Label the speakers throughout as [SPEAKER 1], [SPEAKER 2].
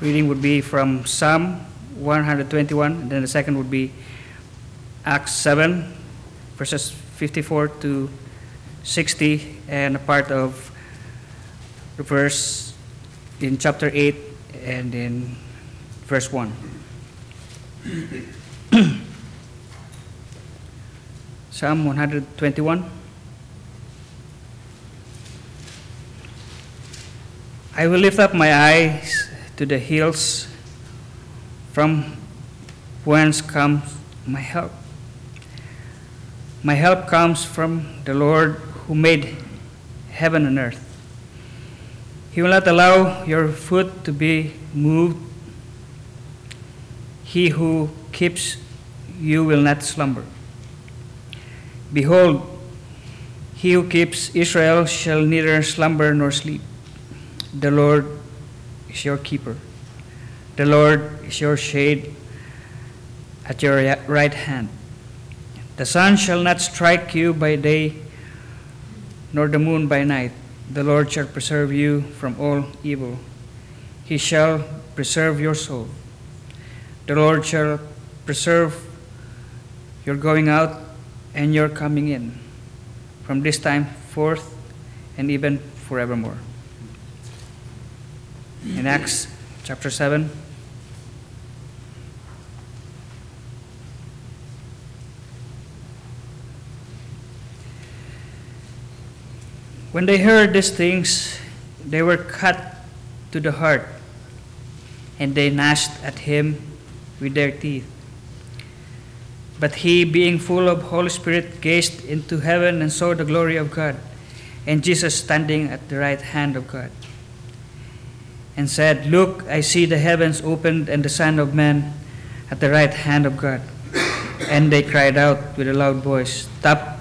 [SPEAKER 1] reading would be from Psalm 121, and then the second would be Acts 7, verses 54 to 60, and a part of the verse in chapter 8 and in verse 1. Psalm 121. I will lift up my eyes to the hills, from whence comes my help. My help comes from the Lord who made heaven and earth. He will not allow your foot to be moved. He who keeps you will not slumber. Behold, he who keeps Israel shall neither slumber nor sleep. The Lord is your keeper. The Lord is your shade at your right hand. The sun shall not strike you by day, nor the moon by night. The Lord shall preserve you from all evil. He shall preserve your soul. The Lord shall preserve your going out and your coming in, from this time forth and even forevermore. In Acts chapter 7, when they heard these things, they were cut to the heart, and they gnashed at him with their teeth. But he, being full of Holy Spirit, gazed into heaven and saw the glory of God, and Jesus standing at the right hand of God, and said, Look, I see the heavens opened and the Son of Man at the right hand of God. And they cried out with a loud voice, stopped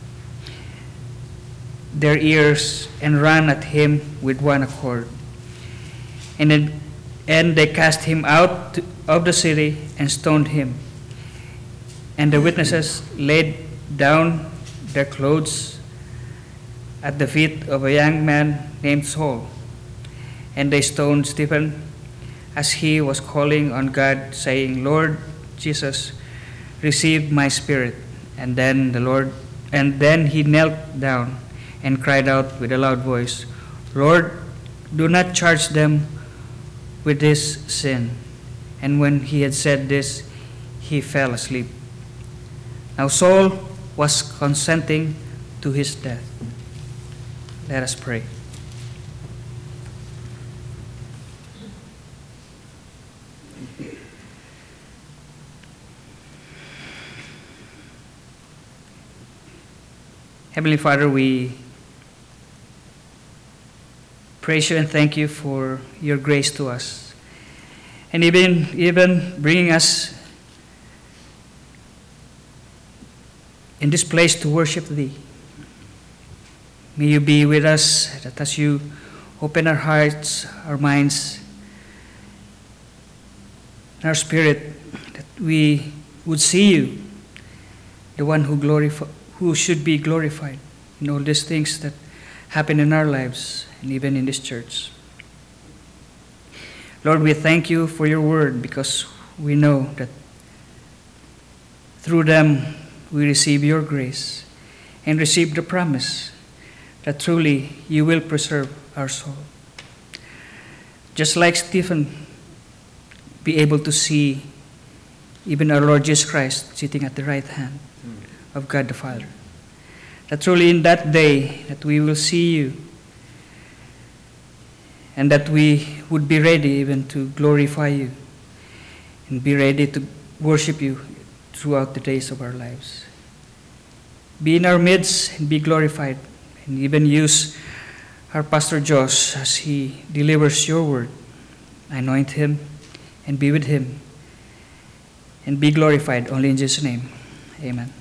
[SPEAKER 1] their ears, and ran at him with one accord. And they cast him out of the city and stoned him. And the witnesses laid down their clothes at the feet of a young man named Saul. And they stoned Stephen as he was calling on God, saying, Lord Jesus, receive my spirit. And then he knelt down and cried out with a loud voice, Lord, do not charge them with this sin. And when he had said this, he fell asleep. Now Saul was consenting to his death. Let us pray. Heavenly Father, we praise you and thank you for your grace to us, and even bringing us in this place to worship thee. May you be with us, that as you open our hearts, our minds, and our spirit, that we would see you, the one who should be glorified in all these things that happen in our lives and even in this church. Lord, we thank you for your word, because we know that through them we receive your grace and receive the promise that truly you will preserve our soul. Just like Stephen, be able to see even our Lord Jesus Christ sitting at the right hand of God the Father. That truly in that day that we will see you, and that we would be ready even to glorify you and be ready to worship you throughout the days of our lives. Be in our midst and be glorified, and even use our Pastor Josh as he delivers your word. Anoint him and be with him and be glorified only in Jesus' name. Amen.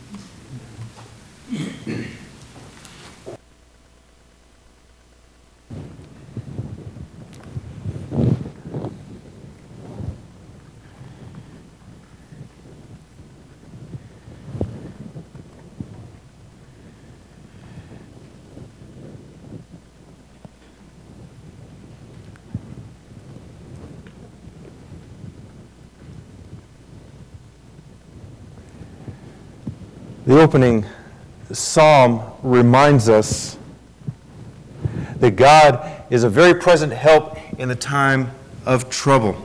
[SPEAKER 2] The opening psalm reminds us that God is a very present help in the time of trouble.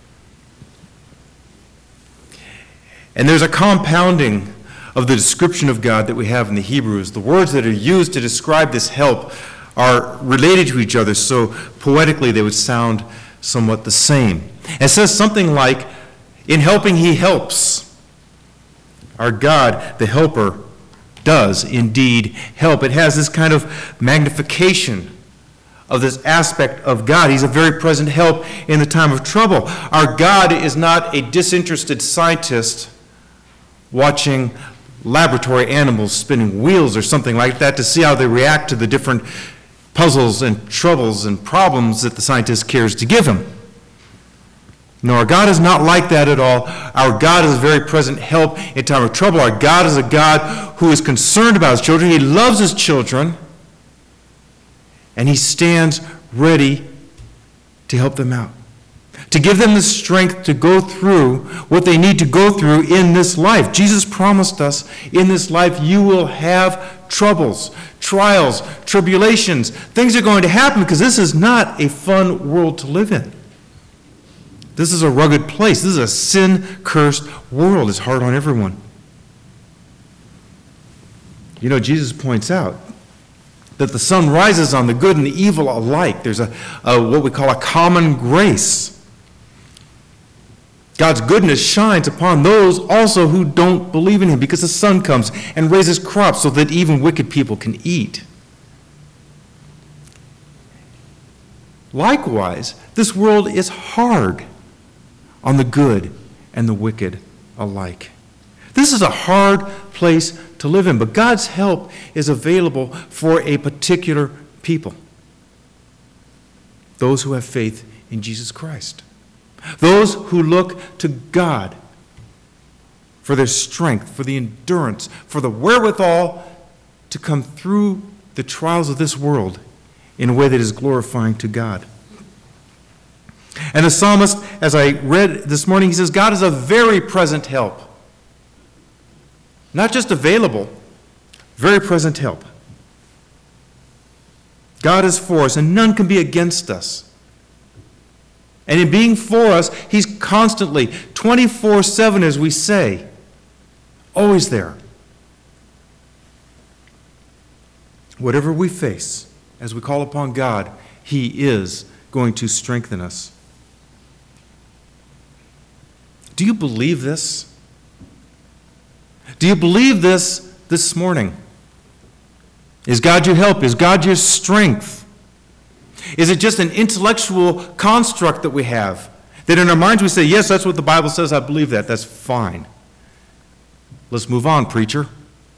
[SPEAKER 2] And there's a compounding of the description of God that we have in the Hebrews. The words that are used to describe this help are related to each other, so poetically they would sound somewhat the same. It says something like, in helping he helps. Our God, the helper, does indeed help. It has this kind of magnification of this aspect of God. He's a very present help in the time of trouble. Our God is not a disinterested scientist watching laboratory animals spinning wheels or something like that to see how they react to the different puzzles and troubles and problems that the scientist cares to give him. No, our God is not like that at all. Our God is a very present help in time of trouble. Our God is a God who is concerned about his children. He loves his children, and he stands ready to help them out, to give them the strength to go through what they need to go through in this life. Jesus promised us, in this life you will have troubles, trials, tribulations. Things are going to happen because this is not a fun world to live in. This is a rugged place. This is a sin-cursed world. It's hard on everyone. You know, Jesus points out that the sun rises on the good and the evil alike. There's a what we call a common grace. God's goodness shines upon those also who don't believe in him, because the sun comes and raises crops so that even wicked people can eat. Likewise, this world is hard on the good and the wicked alike. This is a hard place to live in, but God's help is available for a particular people. Those who have faith in Jesus Christ. Those who look to God for their strength, for the endurance, for the wherewithal to come through the trials of this world in a way that is glorifying to God. And the psalmist, as I read this morning, he says, God is a very present help. Not just available, very present help. God is for us, and none can be against us. And in being for us, he's constantly, 24/7, as we say, always there. Whatever we face, as we call upon God, he is going to strengthen us. Do you believe this? Do you believe this morning? Is God your help? Is God your strength? Is it just an intellectual construct that we have? That in our minds we say, yes, that's what the Bible says, I believe that. That's fine. Let's move on, preacher.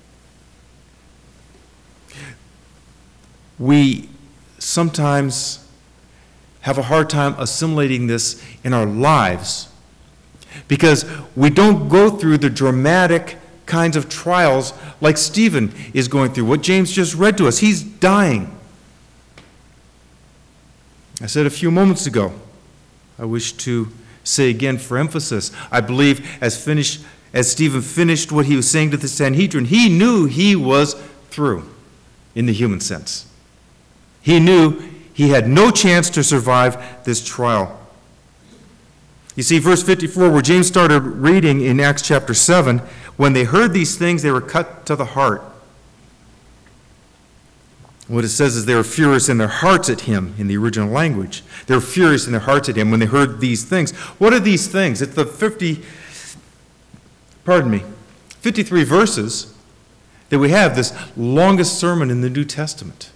[SPEAKER 2] We sometimes have a hard time assimilating this in our lives because we don't go through the dramatic kinds of trials like Stephen is going through, what James just read to us. He's dying. I said a few moments ago, I wish to say again for emphasis, I believe as Stephen finished what he was saying to the Sanhedrin, he knew he was through in the human sense. He knew he had no chance to survive this trial. You see, verse 54, where James started reading in Acts chapter 7, when they heard these things, they were cut to the heart. What it says is they were furious in their hearts at him in the original language. They were furious in their hearts at him when they heard these things. What are these things? It's the 53 verses that we have, this longest sermon in the New Testament.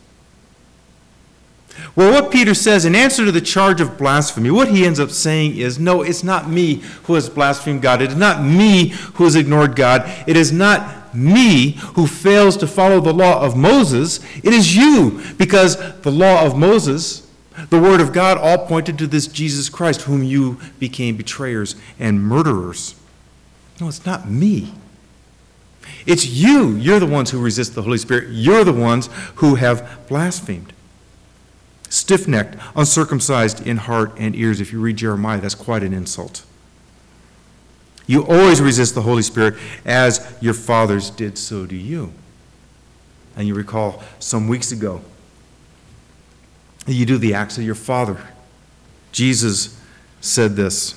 [SPEAKER 2] Well, what Peter says in answer to the charge of blasphemy, what he ends up saying is, no, it's not me who has blasphemed God. It is not me who has ignored God. It is not me who fails to follow the law of Moses. It is you, because the law of Moses, the word of God, all pointed to this Jesus Christ, whom you became betrayers and murderers. No, it's not me. It's you. You're the ones who resist the Holy Spirit. You're the ones who have blasphemed. Stiff-necked, uncircumcised in heart and ears. If you read Jeremiah, that's quite an insult. You always resist the Holy Spirit as your fathers did, so do you. And you recall some weeks ago, you do the acts of your father. Jesus said this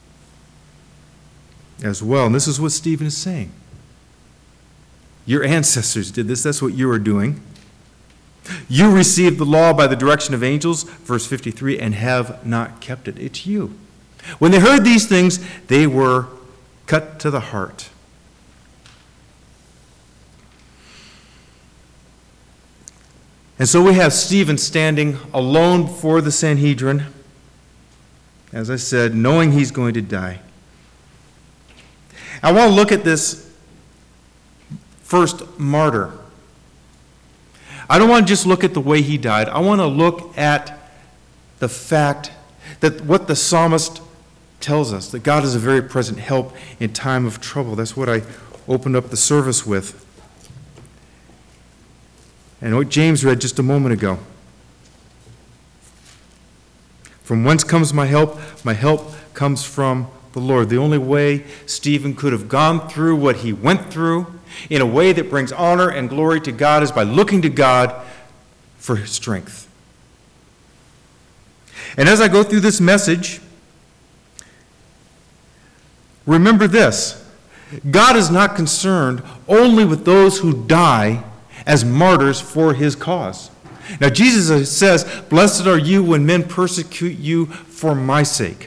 [SPEAKER 2] as well. And this is what Stephen is saying. Your ancestors did this. That's what you are doing. You received the law by the direction of angels, verse 53, and have not kept it. It's you. When they heard these things, they were cut to the heart. And so we have Stephen standing alone before the Sanhedrin, as I said, knowing he's going to die. I want to look at this first martyr. I don't want to just look at the way he died. I want to look at the fact that what the psalmist tells us, that God is a very present help in time of trouble. That's what I opened up the service with. And what James read just a moment ago. From whence comes my help? My help comes from the Lord. The only way Stephen could have gone through what he went through in a way that brings honor and glory to God is by looking to God for his strength. And as I go through this message, remember this: God is not concerned only with those who die as martyrs for his cause. Now, Jesus says, "Blessed are you when men persecute you for my sake."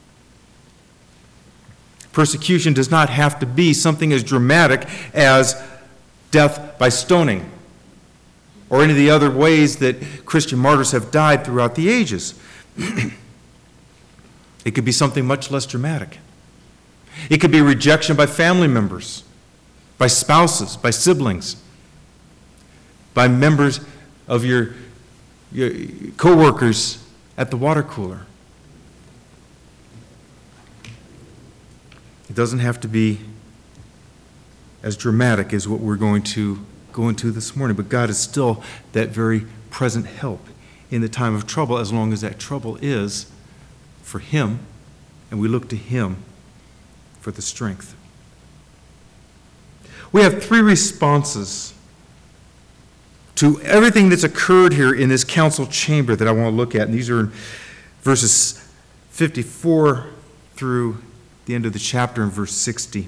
[SPEAKER 2] Persecution does not have to be something as dramatic as death by stoning or any of the other ways that Christian martyrs have died throughout the ages. It could be something much less dramatic. It could be rejection by family members, by spouses, by siblings, by members of your co-workers at the water cooler. It doesn't have to be as dramatic as what we're going to go into this morning, but God is still that very present help in the time of trouble, as long as that trouble is for him, and we look to him for the strength. We have three responses to everything that's occurred here in this council chamber that I want to look at, and these are in verses 54 through the end of the chapter in verse 60.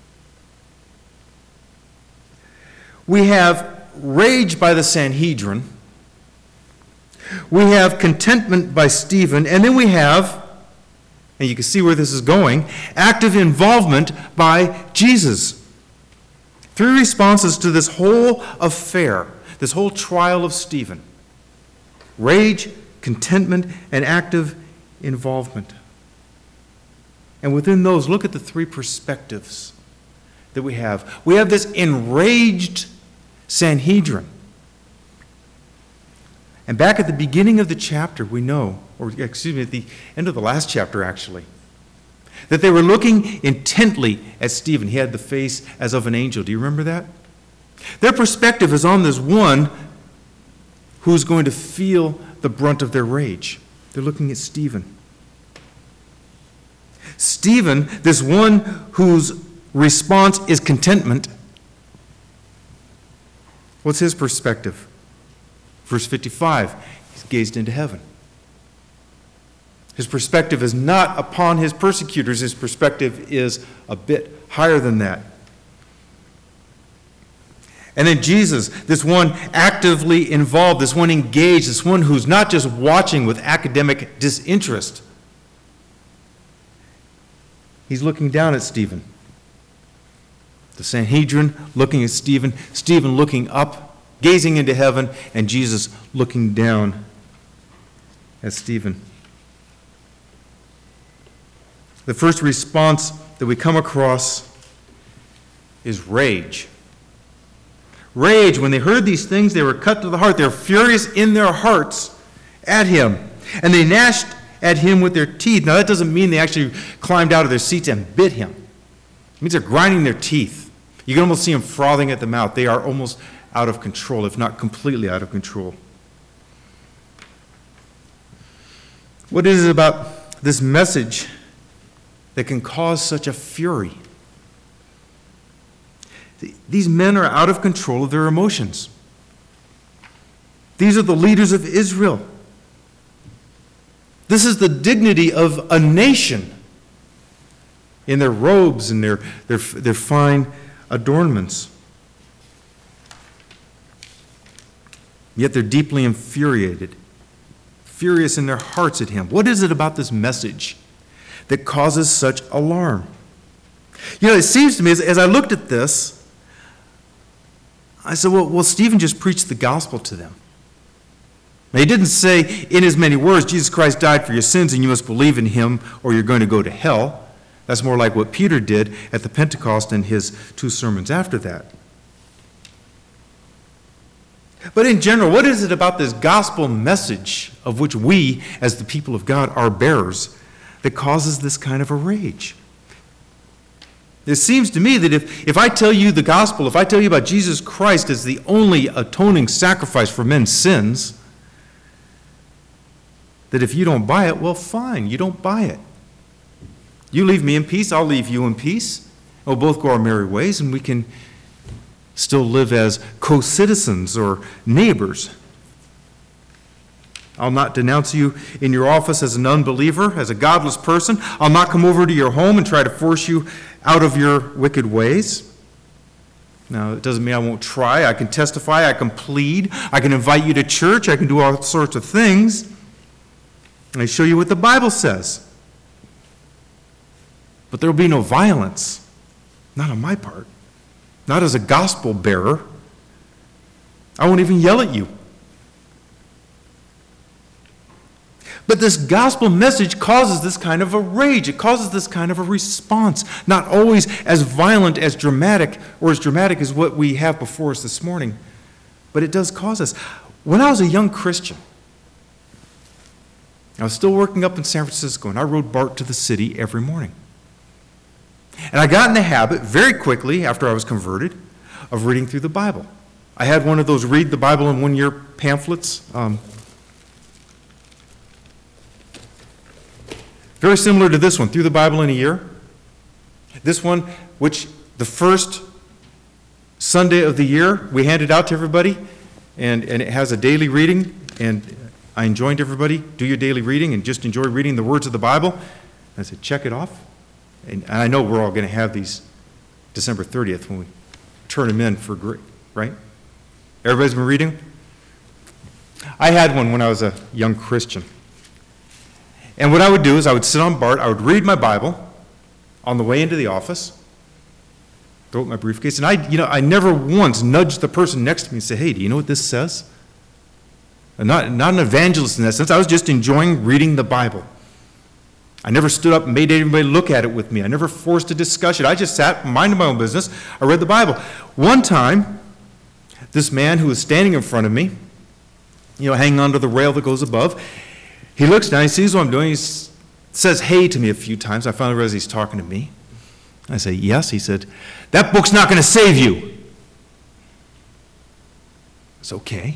[SPEAKER 2] We have rage by the Sanhedrin. We have contentment by Stephen. And then we have, and you can see where this is going, active involvement by Jesus. Three responses to this whole affair, this whole trial of Stephen: rage, contentment, and active involvement. And within those, look at the three perspectives that we have. We have this enraged Sanhedrin. And back at the beginning of the chapter, we know, or excuse me, at the end of the last chapter actually, that they were looking intently at Stephen. He had the face as of an angel. Do you remember that? Their perspective is on this one who's going to feel the brunt of their rage. They're looking at Stephen. Stephen, this one whose response is contentment, what's his perspective? Verse 55, he's gazed into heaven. His perspective is not upon his persecutors. His perspective is a bit higher than that. And then Jesus, this one actively involved, this one engaged, this one who's not just watching with academic disinterest. He's looking down at Stephen. The Sanhedrin looking at Stephen, Stephen looking up, gazing into heaven, and Jesus looking down at Stephen. The first response that we come across is rage. Rage. When they heard these things, they were cut to the heart. They were furious in their hearts at him. And they gnashed at him with their teeth. Now, that doesn't mean they actually climbed out of their seats and bit him. It means they're grinding their teeth. You can almost see them frothing at the mouth. They are almost out of control, if not completely out of control. What is it about this message that can cause such a fury? These men are out of control of their emotions. These are the leaders of Israel. This is the dignity of a nation in their robes and their fine adornments. Yet they're deeply infuriated, furious in their hearts at him. What is it about this message that causes such alarm? It seems to me, as I looked at this, I said, well, Stephen just preached the gospel to them. Now, he didn't say in as many words, Jesus Christ died for your sins and you must believe in him or you're going to go to hell. That's more like what Peter did at the Pentecost and his 2 sermons after that. But in general, what is it about this gospel message of which we, as the people of God, are bearers, that causes this kind of a rage? It seems to me that if I tell you the gospel, if I tell you about Jesus Christ as the only atoning sacrifice for men's sins, that if you don't buy it, well, fine, you don't buy it. You leave me in peace, I'll leave you in peace. We'll both go our merry ways, and we can still live as co-citizens or neighbors. I'll not denounce you in your office as an unbeliever, as a godless person. I'll not come over to your home and try to force you out of your wicked ways. Now, it doesn't mean I won't try. I can testify, I can plead, I can invite you to church, I can do all sorts of things. And I show you what the Bible says. But there will be no violence, not on my part, not as a gospel bearer. I won't even yell at you. But this gospel message causes this kind of a rage. It causes this kind of a response, not always as violent, as dramatic, or as dramatic as what we have before us this morning, but it does cause us. When I was a young Christian, I was still working up in San Francisco, and I rode BART to the city every morning. And I got in the habit very quickly, after I was converted, of reading through the Bible. I had one of those read the Bible in 1 year pamphlets. Very similar to this one, Through the Bible in a Year. This one, which the first Sunday of the year, we handed out to everybody, and it has a daily reading, and I enjoined everybody, do your daily reading and just enjoy reading the words of the Bible. I said, check it off. And I know we're all going to have these December 30th when we turn them in for great, right? Everybody's been reading? I had one when I was a young Christian. And what I would do is I would sit on BART, I would read my Bible on the way into the office, throw it in my briefcase, and I never once nudged the person next to me and say, hey, do you know what this says? Not an evangelist in that sense. I was just enjoying reading the Bible. I never stood up and made anybody look at it with me. I never forced a discussion. I just sat, minded my own business. I read the Bible. One time, this man who was standing in front of me, hanging onto the rail that goes above, he looks down, he sees what I'm doing, he says hey to me a few times. I finally realize he's talking to me. I say, yes. He said, that book's not going to save you. It's okay.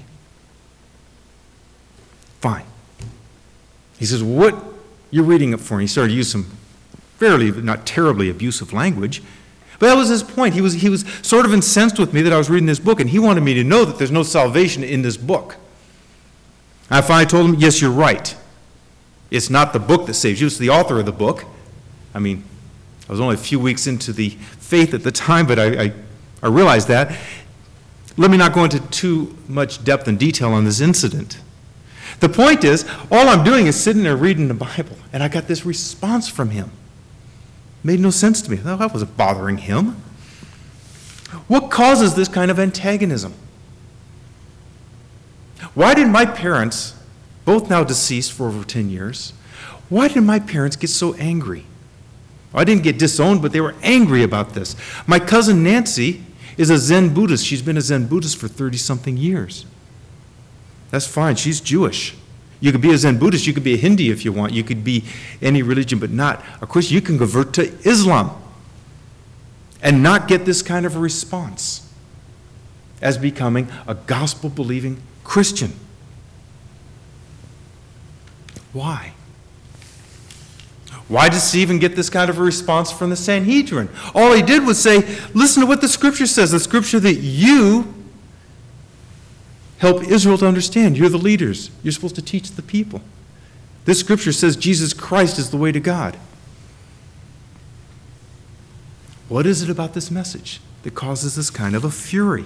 [SPEAKER 2] Fine. He says, what you're reading it for? And he started to use some fairly, not terribly abusive language. But that was his point. He was sort of incensed with me that I was reading this book, and he wanted me to know that there's no salvation in this book. I finally told him, yes, you're right. It's not the book that saves you, it's the author of the book. I mean, I was only a few weeks into the faith at the time, but I realized that. Let me not go into too much depth and detail on this incident. The point is, all I'm doing is sitting there reading the Bible, and I got this response from him. It made no sense to me. No, that wasn't bothering him. What causes this kind of antagonism? Why did my parents, both now deceased for over 10 years, why did my parents get so angry? I didn't get disowned, but they were angry about this. My cousin Nancy is a Zen Buddhist. She's been a Zen Buddhist for 30-something years. That's fine. She's Jewish. You could be a Zen Buddhist. You could be a Hindu if you want. You could be any religion, but not a Christian. You can convert to Islam and not get this kind of a response as becoming a gospel-believing Christian. Why? Why did Stephen get this kind of a response from the Sanhedrin? All he did was say, listen to what the Scripture says, the Scripture that you help Israel to understand. You're the leaders. You're supposed to teach the people. This Scripture says Jesus Christ is the way to God. What is it about this message that causes this kind of a fury?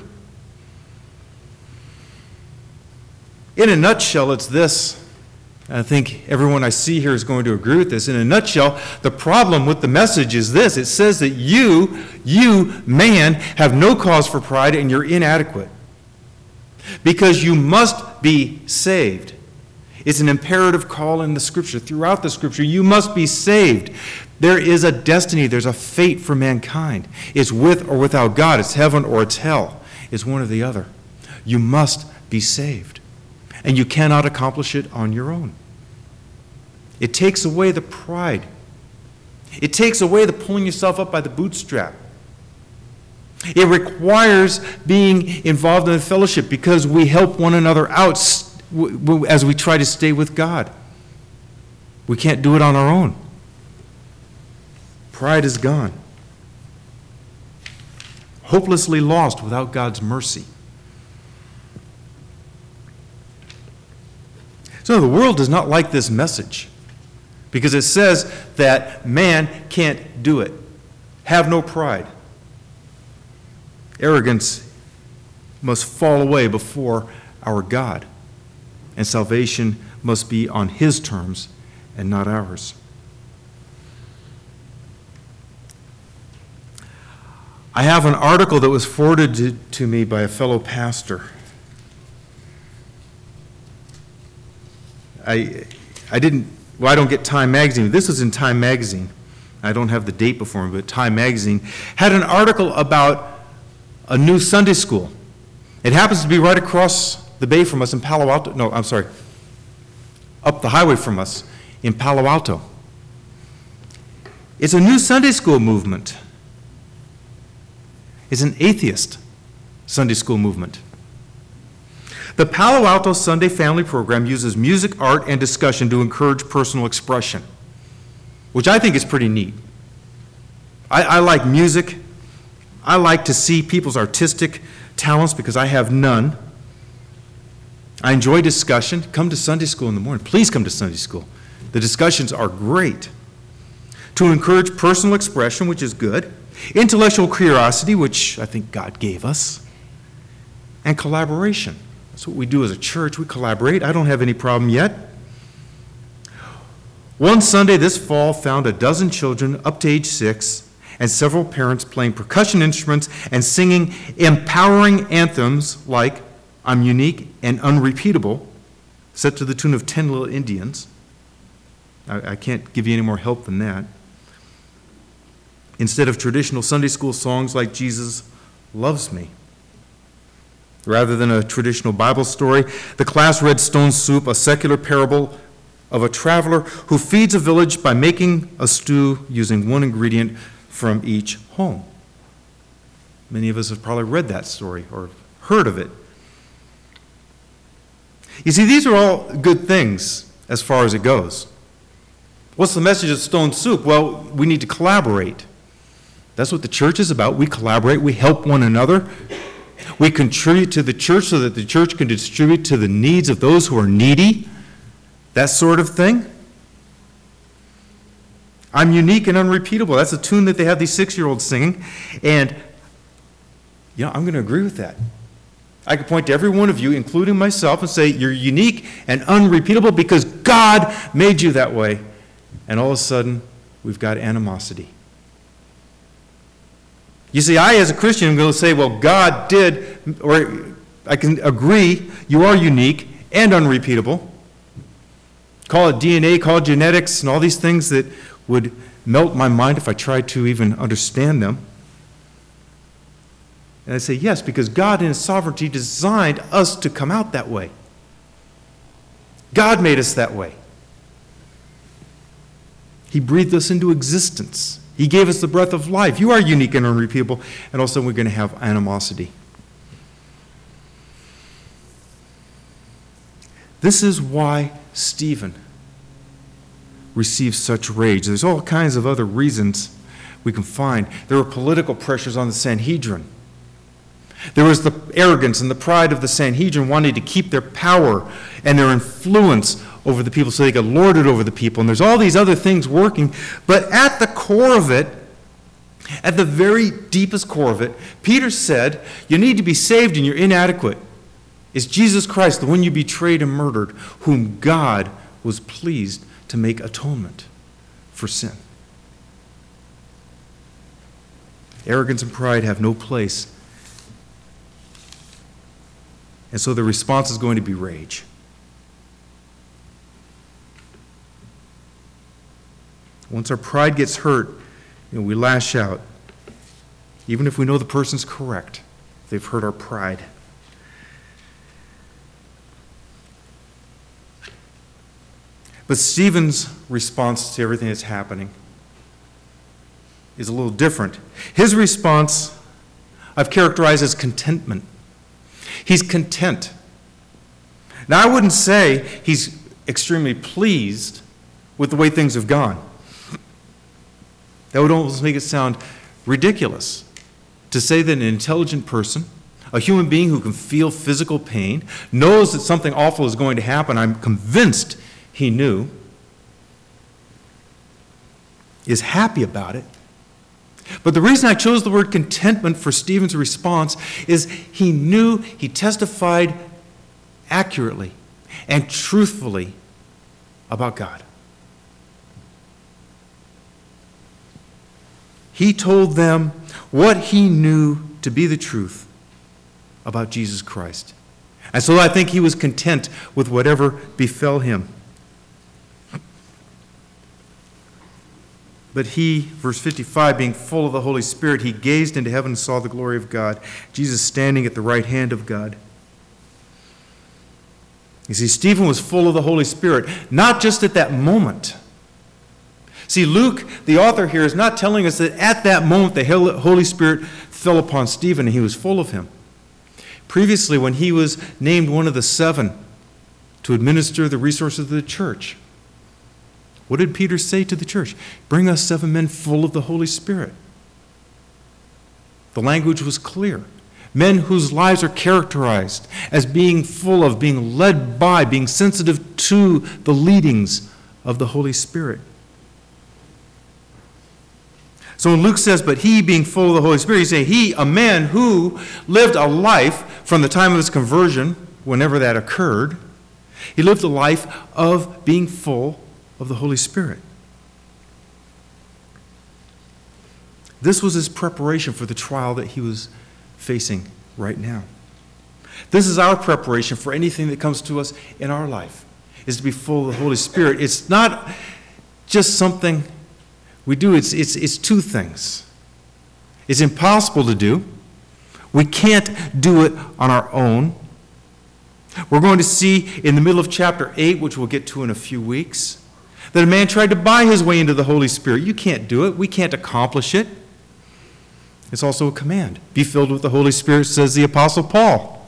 [SPEAKER 2] In a nutshell, it's this. I think everyone I see here is going to agree with this. In a nutshell, the problem with the message is this. It says that you, man, have no cause for pride and you're inadequate. Because you must be saved. It's an imperative call in the Scripture. Throughout the Scripture, you must be saved. There is a destiny. There's a fate for mankind. It's with or without God. It's heaven or it's hell. It's one or the other. You must be saved. And you cannot accomplish it on your own. It takes away the pride. It takes away the pulling yourself up by the bootstrap. It requires being involved in a fellowship because we help one another out as we try to stay with God. We can't do it on our own. Pride is gone. Hopelessly lost without God's mercy. So the world does not like this message because it says that man can't do it. Have no pride. Arrogance must fall away before our God, and salvation must be on His terms and not ours. I have an article that was forwarded to me by a fellow pastor. I don't get Time Magazine. This was in Time Magazine. I don't have the date before me, but Time Magazine had an article about a new Sunday school. It happens to be right across the bay from us in Palo Alto. No, I'm sorry. Up the highway from us in Palo Alto. It's a new Sunday school movement. It's an atheist Sunday school movement. The Palo Alto Sunday Family Program uses music, art, and discussion to encourage personal expression, which I think is pretty neat. I like music. I like to see people's artistic talents because I have none. I enjoy discussion. Come to Sunday school in the morning. Please come to Sunday school. The discussions are great. To encourage personal expression, which is good. Intellectual curiosity, which I think God gave us. And collaboration. That's what we do as a church. We collaborate. I don't have any problem yet. One Sunday this fall found a dozen children up to age 6 and several parents playing percussion instruments and singing empowering anthems like I'm Unique and Unrepeatable, set to the tune of 10 Little Indians. I can't give you any more help than that. Instead of traditional Sunday school songs like Jesus Loves Me. Rather than a traditional Bible story, the class read Stone Soup, a secular parable of a traveler who feeds a village by making a stew using one ingredient from each home. Many of us have probably read that story or heard of it. You see, these are all good things as far as it goes. What's the message of Stone Soup? Well, we need to collaborate. That's what the church is about. We collaborate. We help one another. We contribute to the church so that the church can distribute to the needs of those who are needy. That sort of thing. I'm unique and unrepeatable. That's a tune that they have these 6-year-olds singing. And, I'm going to agree with that. I could point to every one of you, including myself, and say, you're unique and unrepeatable because God made you that way. And all of a sudden, we've got animosity. You see, I, as a Christian, am going to say, well, God did, or I can agree, you are unique and unrepeatable. Call it DNA, call it genetics, and all these things that would melt my mind if I tried to even understand them. And I say, yes, because God in His sovereignty designed us to come out that way. God made us that way. He breathed us into existence. He gave us the breath of life. You are unique and unrepeatable, and all of a sudden we're going to have animosity. This is why Stephen receive such rage? There's all kinds of other reasons we can find. There were political pressures on the Sanhedrin. There was the arrogance and the pride of the Sanhedrin wanting to keep their power and their influence over the people so they could lord it over the people. And there's all these other things working. But at the core of it, at the very deepest core of it, Peter said, you need to be saved and you're inadequate. It's Jesus Christ, the one you betrayed and murdered, whom God was pleased to make atonement for sin. Arrogance and pride have no place. And so the response is going to be rage. Once our pride gets hurt, we lash out. Even if we know the person's correct, they've hurt our pride. But Stephen's response to everything that's happening is a little different. His response I've characterized as contentment. He's content. Now, I wouldn't say he's extremely pleased with the way things have gone. That would almost make it sound ridiculous to say that an intelligent person, a human being who can feel physical pain, knows that something awful is going to happen, I'm convinced he knew, is happy about it. But the reason I chose the word contentment for Stephen's response is he knew, he testified accurately and truthfully about God. He told them what he knew to be the truth about Jesus Christ. And so I think he was content with whatever befell him. But he, verse 55, being full of the Holy Spirit, he gazed into heaven and saw the glory of God, Jesus standing at the right hand of God. You see, Stephen was full of the Holy Spirit, not just at that moment. See, Luke, the author here, is not telling us that at that moment the Holy Spirit fell upon Stephen and he was full of him. Previously, when he was named one of the 7 to administer the resources of the church, what did Peter say to the church? Bring us 7 men full of the Holy Spirit. The language was clear. Men whose lives are characterized as being full of, being led by, being sensitive to the leadings of the Holy Spirit. So when Luke says, but he being full of the Holy Spirit, he's saying he, a man who lived a life from the time of his conversion, whenever that occurred, he lived a life of being full of the Holy Spirit. This was his preparation for the trial that he was facing right now. This is our preparation for anything that comes to us in our life, is to be full of the Holy Spirit. It's not just something we do, it's 2 things. It's impossible to do. We can't do it on our own. We're going to see in the middle of chapter 8, which we'll get to in a few weeks, that a man tried to buy his way into the Holy Spirit. You can't do it. We can't accomplish it. It's also a command. Be filled with the Holy Spirit, says the Apostle Paul.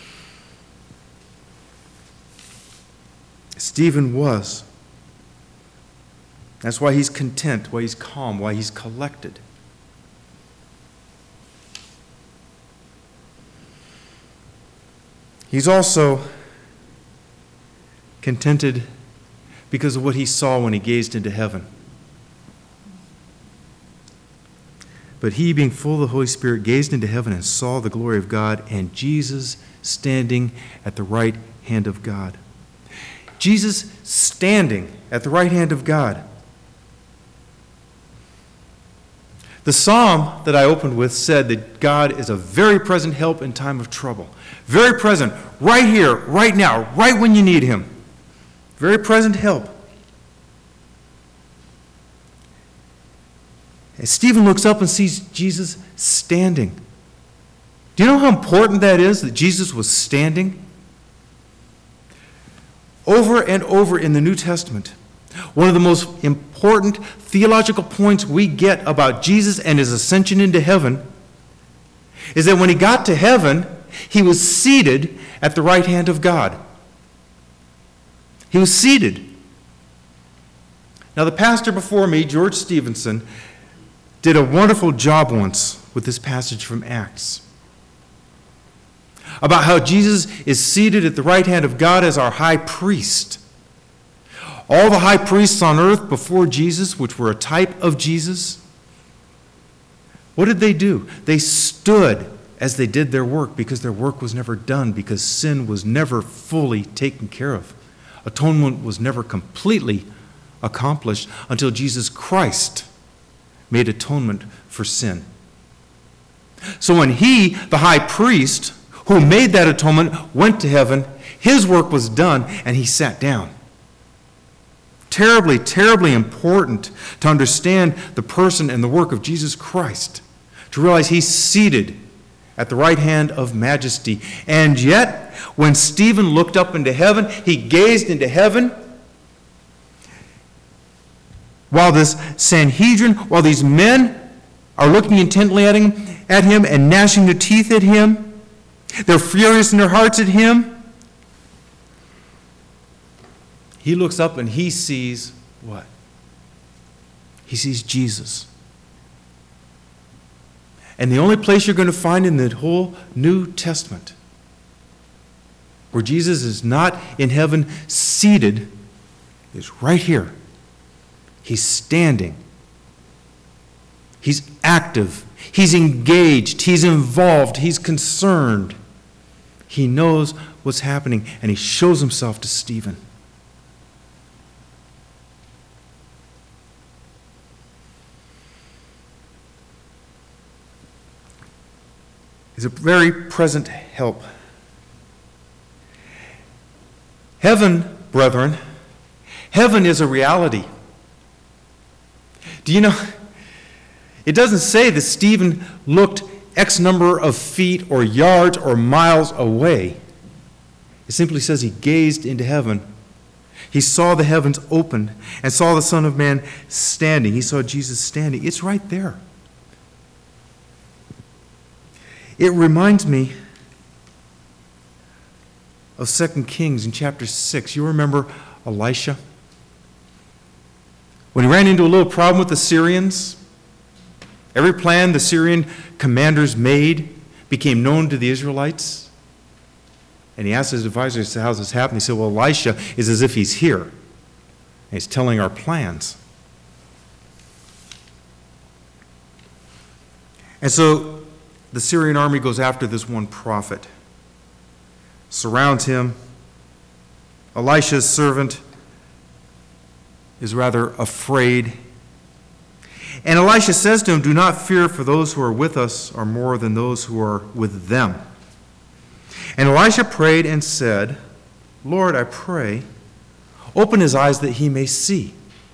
[SPEAKER 2] Stephen was. That's why he's content, why he's calm, why he's collected. He's also contented because of what he saw when he gazed into heaven. But he, being full of the Holy Spirit, gazed into heaven and saw the glory of God and Jesus standing at the right hand of God. Jesus standing at the right hand of God. The psalm that I opened with said that God is a very present help in time of trouble. Very present, right here, right now, right when you need him. Very present help. And Stephen looks up and sees Jesus standing. Do you know how important that is, that Jesus was standing? Over and over in the New Testament, one of the most important theological points we get about Jesus and his ascension into heaven is that when he got to heaven, he was seated at the right hand of God. He was seated. Now, the pastor before me, George Stevenson, did a wonderful job once with this passage from Acts about how Jesus is seated at the right hand of God as our high priest. All the high priests on earth before Jesus, which were a type of Jesus, what did they do? They stood as they did their work because their work was never done, because sin was never fully taken care of. Atonement was never completely accomplished until Jesus Christ made atonement for sin. So when he, the high priest, who made that atonement, went to heaven, his work was done, and he sat down. Terribly, terribly important to understand the person and the work of Jesus Christ, to realize he's seated at the right hand of majesty. And yet, when Stephen looked up into heaven, he gazed into heaven, while this Sanhedrin, while these men are looking intently at him and gnashing their teeth at him, they're furious in their hearts at him. He looks up and he sees what? He sees Jesus. And the only place you're going to find in the whole New Testament where Jesus is not in heaven seated is right here. He's standing. He's active. He's engaged. He's involved. He's concerned. He knows what's happening, and he shows himself to Stephen. He's a very present help. Heaven, brethren, heaven is a reality. Do you know, it doesn't say that Stephen looked X number of feet or yards or miles away. It simply says he gazed into heaven. He saw the heavens open and saw the Son of Man standing. He saw Jesus standing. It's right there. It reminds me of 2 Kings in chapter 6. You remember Elisha? When he ran into a little problem with the Syrians, every plan the Syrian commanders made became known to the Israelites. And he asked his advisors, how's this happening? He said, well, Elisha is as if he's here. And he's telling our plans. And so the Syrian army goes after this one prophet, surrounds him. Elisha's servant is rather afraid. And Elisha says to him, do not fear, for those who are with us are more than those who are with them. And Elisha prayed and said, Lord, I pray, open his eyes that he may see.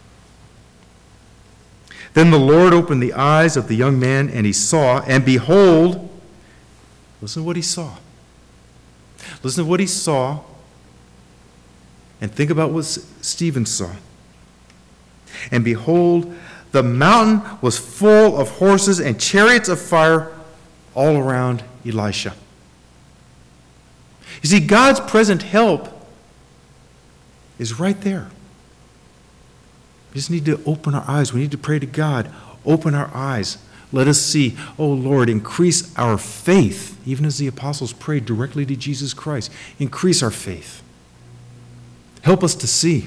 [SPEAKER 2] Then the Lord opened the eyes of the young man, and he saw, and behold, listen to what he saw. Listen to what he saw, and think about what Stephen saw. And behold, the mountain was full of horses and chariots of fire all around Elisha. You see, God's present help is right there. We just need to open our eyes. We need to pray to God. Open our eyes. Let us see. Oh, Lord, increase our faith, even as the apostles prayed directly to Jesus Christ. Increase our faith. Help us to see.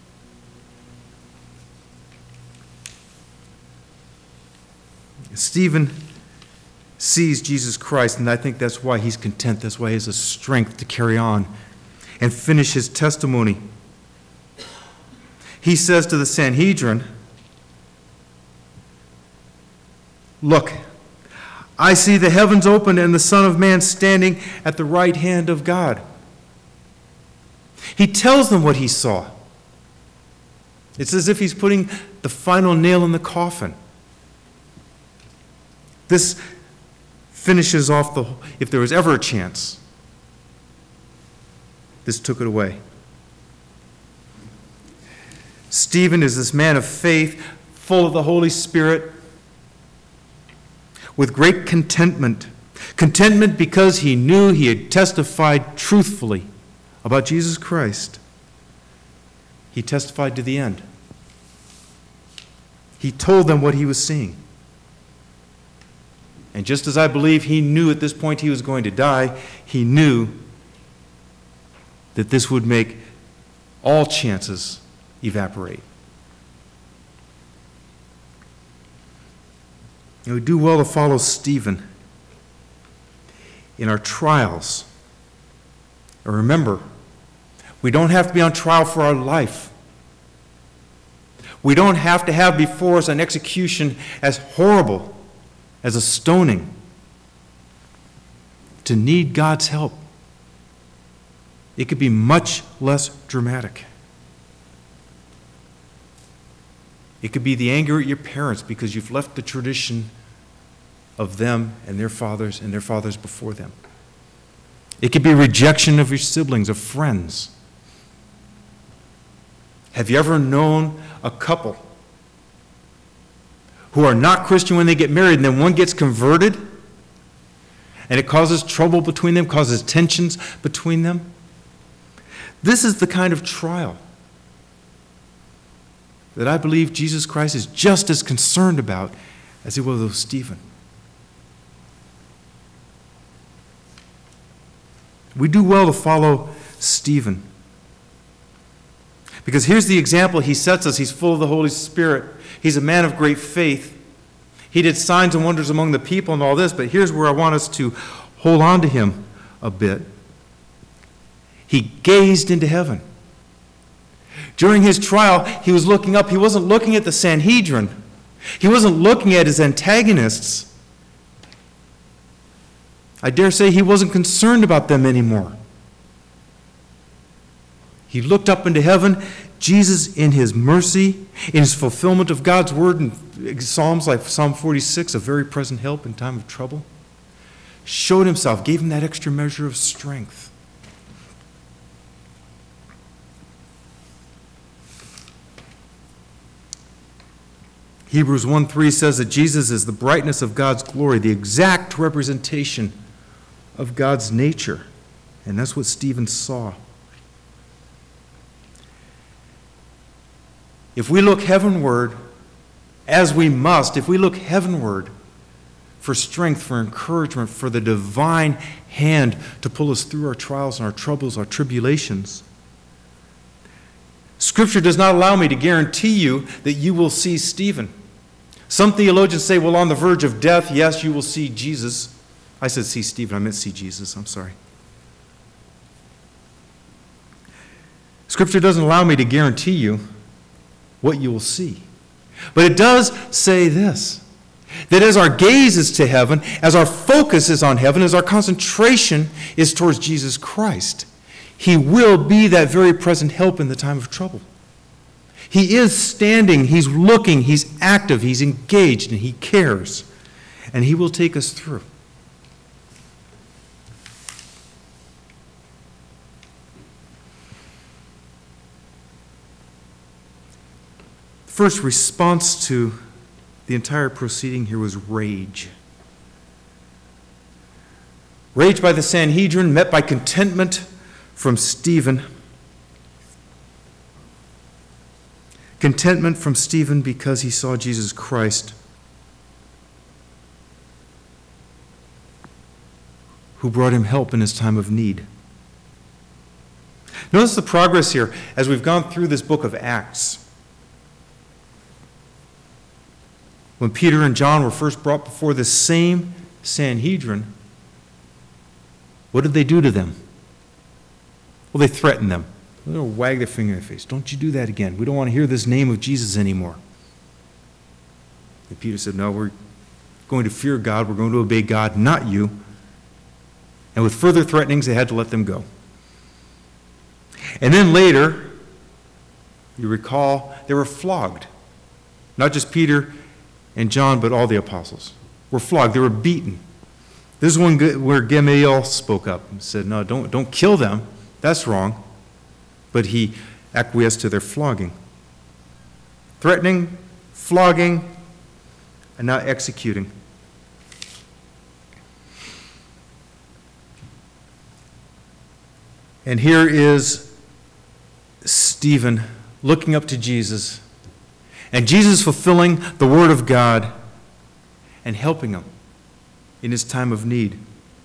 [SPEAKER 2] Stephen sees Jesus Christ, and I think that's why he's content. That's why he has the strength to carry on and finish his testimony. He says to the Sanhedrin, look, I see the heavens open and the Son of Man standing at the right hand of God. He tells them what he saw. It's as if he's putting the final nail in the coffin. This finishes off the, if there was ever a chance, this took it away. Stephen is this man of faith, full of the Holy Spirit, with great contentment. Contentment because he knew he had testified truthfully about Jesus Christ. He testified to the end. He told them what he was seeing. And just as I believe he knew at this point he was going to die, he knew that this would make all chances evaporate. And we do well to follow Stephen in our trials. And remember, we don't have to be on trial for our life. We don't have to have before us an execution as horrible as a stoning to need God's help. It could be much less dramatic. It could be the anger at your parents because you've left the tradition of them and their fathers before them. It could be rejection of your siblings, of friends. Have you ever known a couple who are not Christian when they get married and then one gets converted and it causes trouble between them, causes tensions between them? This is the kind of trial that I believe Jesus Christ is just as concerned about as he was with Stephen. We do well to follow Stephen. Because here's the example he sets us. He's full of the Holy Spirit. He's a man of great faith. He did signs and wonders among the people and all this, but here's where I want us to hold on to him a bit. He gazed into heaven. During his trial, he was looking up. He wasn't looking at the Sanhedrin. He wasn't looking at his antagonists. I dare say he wasn't concerned about them anymore. He looked up into heaven. Jesus, in his mercy, in his fulfillment of God's word in Psalms like Psalm 46, a very present help in time of trouble, showed himself, gave him that extra measure of strength. Hebrews 1:3 says that Jesus is the brightness of God's glory, the exact representation of God's nature. And that's what Stephen saw. If we look heavenward, as we must, if we look heavenward for strength, for encouragement, for the divine hand to pull us through our trials and our troubles, our tribulations, Scripture does not allow me to guarantee you that you will see Stephen. Some theologians say, well, on the verge of death, yes, you will see Jesus. I said see Stephen, I meant see Jesus, I'm sorry. Scripture doesn't allow me to guarantee you what you will see. But it does say this, that as our gaze is to heaven, as our focus is on heaven, as our concentration is towards Jesus Christ, he will be that very present help in the time of trouble. He is standing, he's looking, he's active, he's engaged, and he cares. And he will take us through. First response to the entire proceeding here was rage. Rage by the Sanhedrin, met by contentment from Stephen. Contentment from Stephen because he saw Jesus Christ, who brought him help in his time of need. Notice the progress here as we've gone through this book of Acts. When Peter and John were first brought before the same Sanhedrin, what did they do to them? Well, they threatened them. They'll wag their finger in their face. Don't you do that again. We don't want to hear this name of Jesus anymore. And Peter said, no, we're going to fear God. We're going to obey God, not you. And with further threatenings, they had to let them go. And then later, you recall, they were flogged. Not just Peter and John, but all the apostles were flogged. They were beaten. This is one where Gamaliel spoke up and said, no, don't kill them. That's wrong. But he acquiesced to their flogging. Threatening, flogging, and now executing. And here is Stephen looking up to Jesus And Jesus fulfilling the Word of God and helping him in his time of need.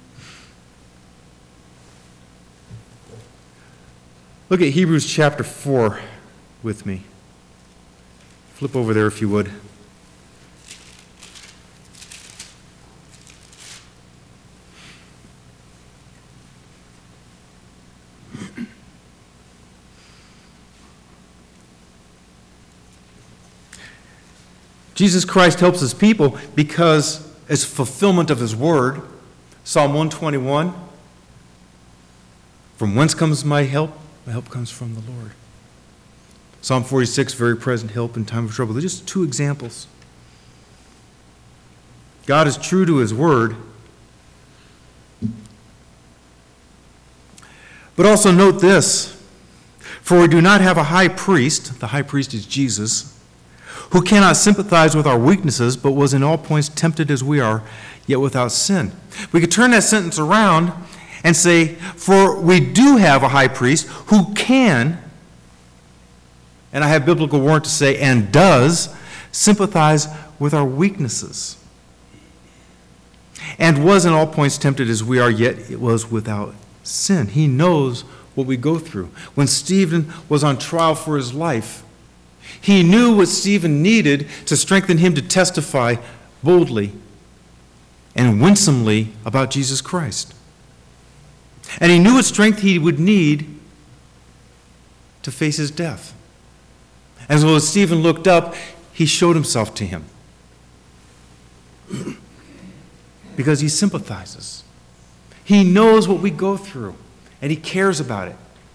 [SPEAKER 2] Look at Hebrews chapter 4 with me. Flip over there if you would. Jesus Christ helps his people because as fulfillment of his word. Psalm 121, from whence comes my help? My help comes from the Lord. Psalm 46, very present help in time of trouble. They're just two examples. God is true to his word. But also note this, for we do not have a high priest, the high priest is Jesus, who cannot sympathize with our weaknesses, but was in all points tempted as we are, yet without sin. We could turn that sentence around and say, for we do have a high priest who can, and I have biblical warrant to say, and does, sympathize with our weaknesses. And was in all points tempted as we are, yet it was without sin. He knows what we go through. When Stephen was on trial for his life, he knew what Stephen needed to strengthen him to testify boldly and winsomely about Jesus Christ. And he knew what strength he would need to face his death. And so as Stephen looked up, he showed himself to him. Because he sympathizes. He knows what we go through, and he cares about it.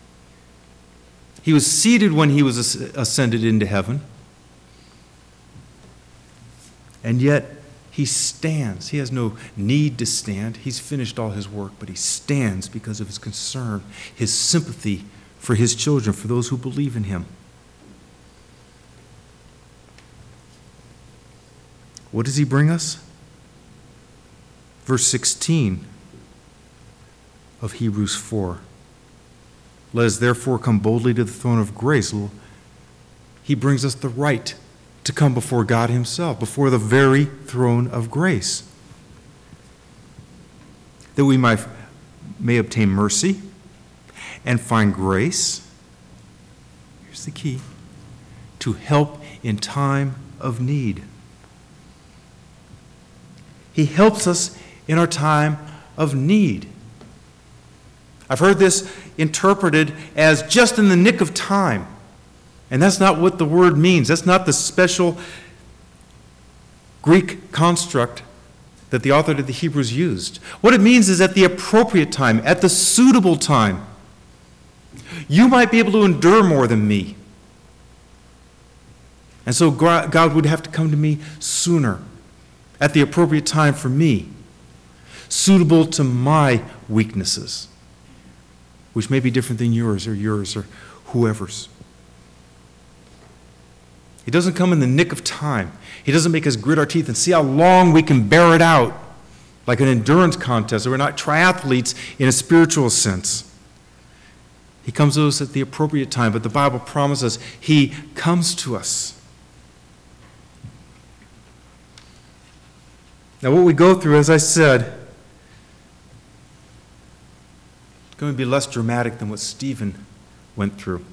[SPEAKER 2] He was seated when he was ascended into heaven. And yet, he stands. He has no need to stand. He's finished all his work, but he stands because of his concern, his sympathy for his children, for those who believe in him. What does he bring us? Verse 16 of Hebrews 4. Let us therefore come boldly to the throne of grace. He brings us the right to come before God himself, before the very throne of grace, that we may obtain mercy and find grace, here's the key, to help in time of need. He helps us in our time of need. I've heard this interpreted as just in the nick of time. And that's not what the word means. That's not the special Greek construct that the author of the Hebrews used. What it means is at the appropriate time, at the suitable time. You might be able to endure more than me. And so God would have to come to me sooner, at the appropriate time for me, suitable to my weaknesses, which may be different than yours or whoever's. He doesn't come in the nick of time. He doesn't make us grit our teeth and see how long we can bear it out, like an endurance contest. We're not triathletes in a spiritual sense. He comes to us at the appropriate time, but the Bible promises he comes to us. Now, what we go through, as I said, going to be less dramatic than what Stephen went through.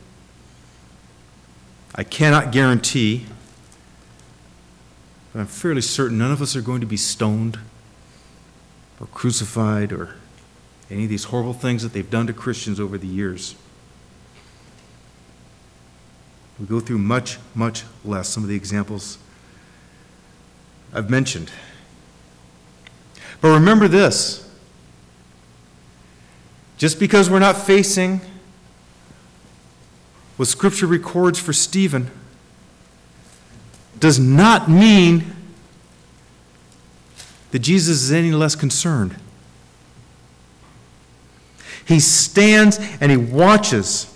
[SPEAKER 2] I cannot guarantee, but I'm fairly certain none of us are going to be stoned or crucified or any of these horrible things that they've done to Christians over the years. We go through much, much less. Some of the examples I've mentioned. But remember this. Just because we're not facing what Scripture records for Stephen does not mean that Jesus is any less concerned. He stands and he watches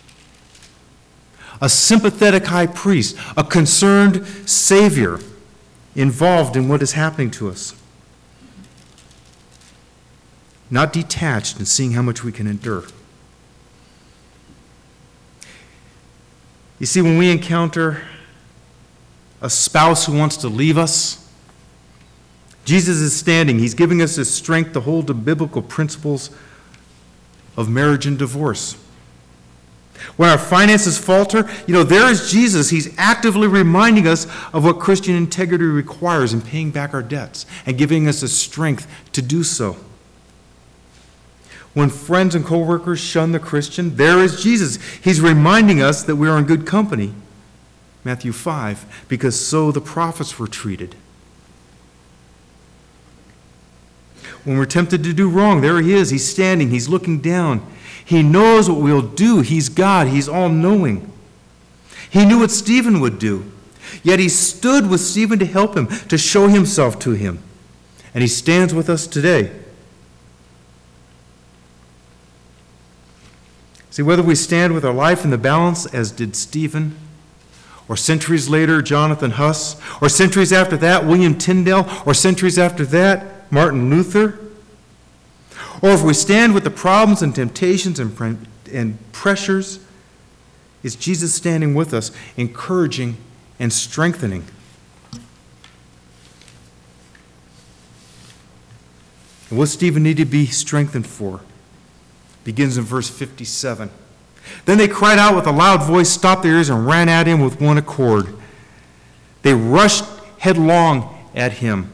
[SPEAKER 2] a sympathetic high priest, a concerned Savior involved in what is happening to us. Not detached and seeing how much we can endure. You see, when we encounter a spouse who wants to leave us. Jesus is standing. He's giving us his strength to hold to biblical principles of marriage and divorce. When our finances falter, there is Jesus. He's actively reminding us of what Christian integrity requires in paying back our debts and giving us the strength to do so. When friends and coworkers shun the Christian, there is Jesus. He's reminding us that we are in good company. Matthew 5, because so the prophets were treated. When we're tempted to do wrong, there he is. He's standing. He's looking down. He knows what we'll do. He's God. He's all-knowing. He knew what Stephen would do. Yet he stood with Stephen to help him, to show himself to him. And he stands with us today. See, whether we stand with our life in the balance, as did Stephen, or centuries later, Jonathan Huss, or centuries after that, William Tyndale, or centuries after that, Martin Luther, or if we stand with the problems and temptations and pressures, is Jesus standing with us, encouraging and strengthening. And what Stephen needed to be strengthened for begins in verse 57. Then they cried out with a loud voice, stopped their ears, and ran at him with one accord. They rushed headlong at him.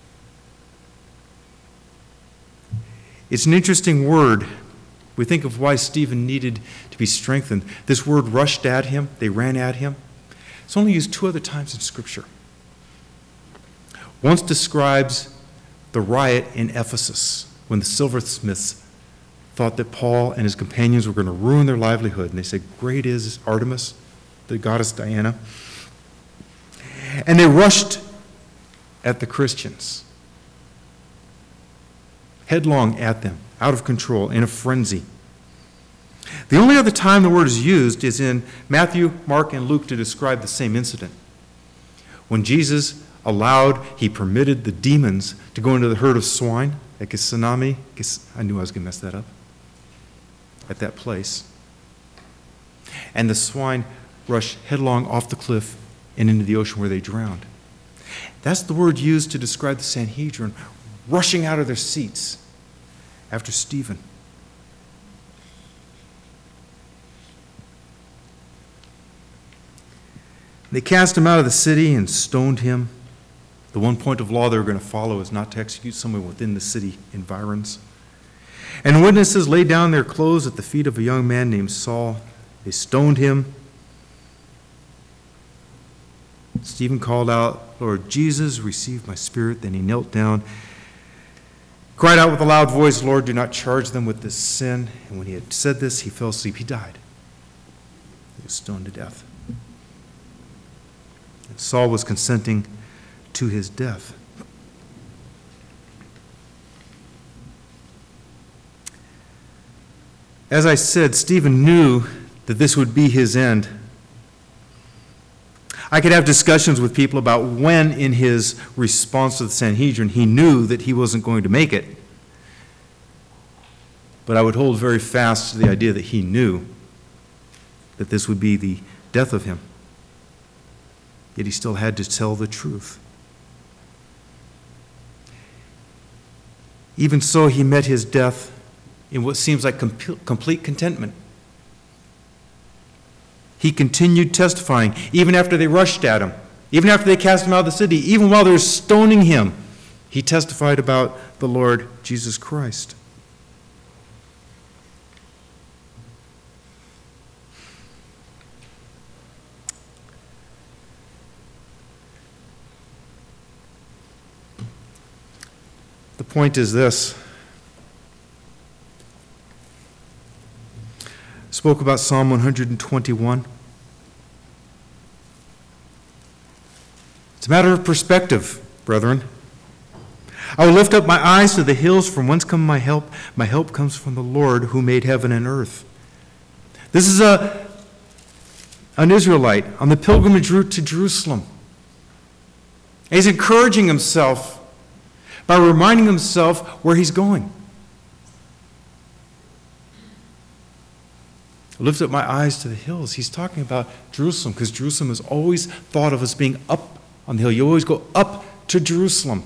[SPEAKER 2] It's an interesting word. We think of why Stephen needed to be strengthened. This word rushed at him, they ran at him. It's only used 2 other times in Scripture. Once describes the riot in Ephesus when the silversmiths thought that Paul and his companions were going to ruin their livelihood. And they said, "Great is Artemis, the goddess Diana." And they rushed at the Christians, headlong at them, out of control, in a frenzy. The only other time the word is used is in Matthew, Mark, and Luke to describe the same incident. When Jesus he permitted the demons to go into the herd of swine at Gethsemane. I knew I was going to mess that up. At that place. And the swine rushed headlong off the cliff and into the ocean where they drowned. That's the word used to describe the Sanhedrin rushing out of their seats after Stephen. They cast him out of the city and stoned him. The one point of law they were going to follow is not to execute someone within the city environs. And witnesses laid down their clothes at the feet of a young man named Saul. They stoned him. Stephen called out, "Lord Jesus, receive my spirit." Then he knelt down, cried out with a loud voice, "Lord, do not charge them with this sin." And when he had said this, he fell asleep. He died. He was stoned to death. And Saul was consenting to his death. As I said, Stephen knew that this would be his end. I could have discussions with people about when, in his response to the Sanhedrin, he knew that he wasn't going to make it. But I would hold very fast to the idea that he knew that this would be the death of him. Yet he still had to tell the truth. Even so, he met his death in what seems like complete contentment. He continued testifying, even after they rushed at him, even after they cast him out of the city, even while they were stoning him. He testified about the Lord Jesus Christ. The point is this. Spoke about Psalm 121. It's a matter of perspective, brethren. I will lift up my eyes to the hills, from whence comes my help. My help comes from the Lord who made heaven and earth. This is an Israelite on the pilgrimage route to Jerusalem. And he's encouraging himself by reminding himself where he's going. lift up my eyes to the hills. He's talking about Jerusalem, because Jerusalem is always thought of as being up on the hill. You always go up to Jerusalem.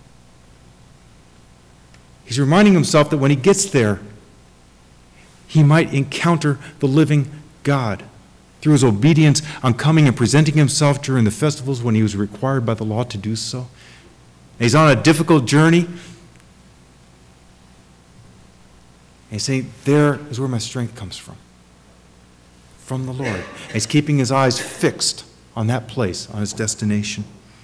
[SPEAKER 2] He's reminding himself that when he gets there, he might encounter the living God through his obedience on coming and presenting himself during the festivals when he was required by the law to do so. And he's on a difficult journey. And he's saying, there is where my strength comes from the Lord. And he's keeping his eyes fixed on that place, on his destination.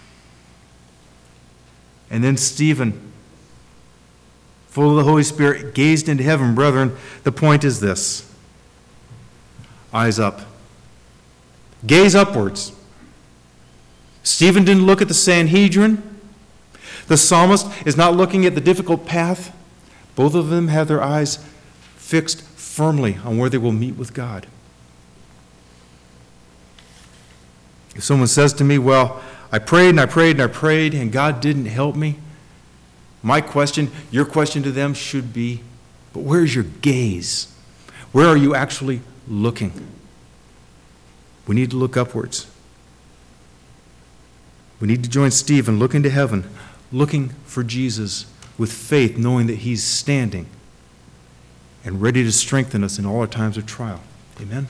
[SPEAKER 2] And then Stephen, full of the Holy Spirit, gazed into heaven. Brethren, the point is this. Eyes up. Gaze upwards. Stephen didn't look at the Sanhedrin. The psalmist is not looking at the difficult path. Both of them have their eyes fixed firmly on where they will meet with God. If someone says to me, well, I prayed and I prayed and I prayed and God didn't help me, my question, your question to them should be, but where's your gaze? Where are you actually looking? We need to look upwards. We need to join Stephen, looking to heaven, looking for Jesus with faith, knowing that he's standing and ready to strengthen us in all our times of trial. Amen?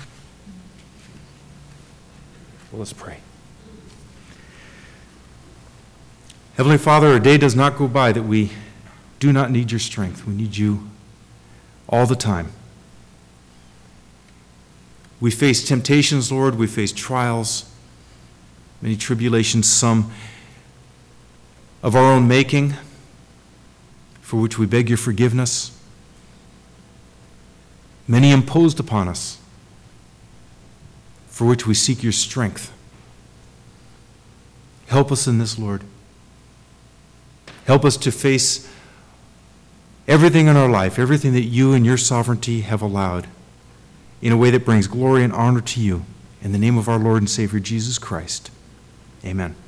[SPEAKER 2] Well, let's pray. Heavenly Father, a day does not go by that we do not need your strength. We need you all the time. We face temptations, Lord. We face trials, many tribulations, some of our own making, for which we beg your forgiveness. Many imposed upon us, for which we seek your strength. Help us in this, Lord. Help us to face everything in our life, everything that you and your sovereignty have allowed, in a way that brings glory and honor to you. In the name of our Lord and Savior, Jesus Christ. Amen.